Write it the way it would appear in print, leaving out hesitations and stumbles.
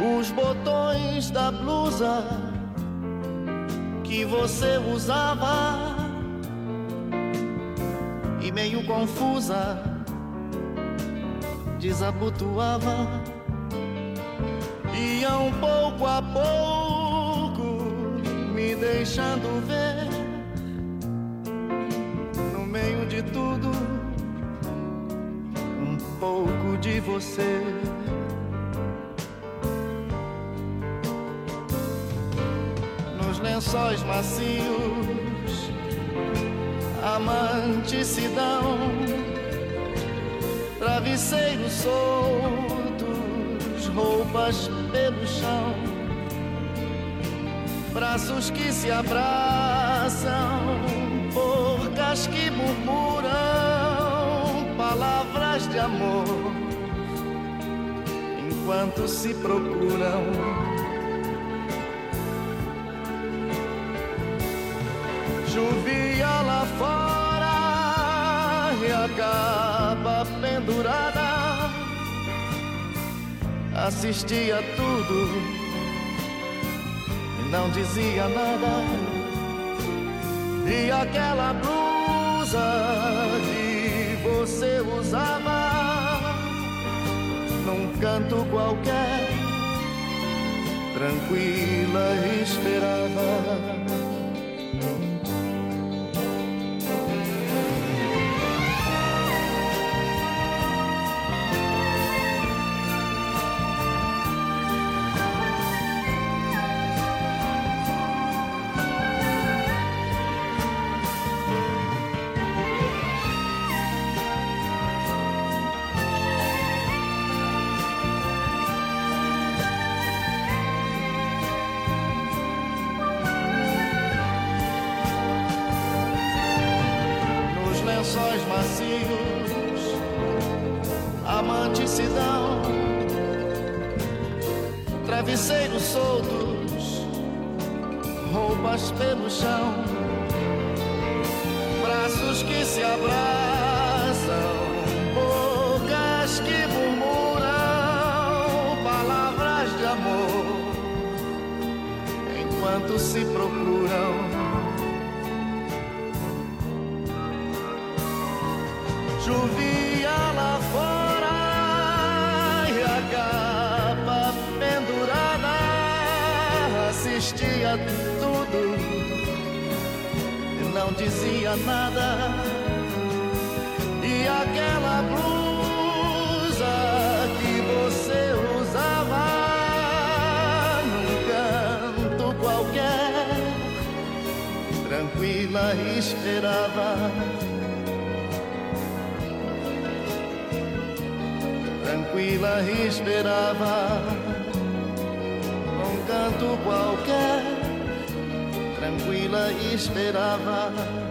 os botões da blusa que você usava, e meio confusa desabotoava, iam pouco a pouco me deixando ver, no meio de tudo, um pouco de você. Nos lençóis macios, amantes se dão, travesseiros soltos, roupas pelo chão, braços que se abraçam, bocas que murmuram palavras de amor, enquanto se procuram. Chovia lá fora e a capa pendurada, assistia tudo e não dizia nada. E aquela blusa que você usava, num canto qualquer, tranquila esperava. Lençóis macios, amantes se dão, travesseiros soltos, roupas pelo chão, braços que se abraçam, bocas que murmuram palavras de amor, enquanto se procuram. Chovia lá fora e a capa pendurada, assistia tudo e não dizia nada. E aquela blusa que você usava, num canto qualquer, tranquila esperava. Tranquila esperava, num canto qualquer, tranquila esperava.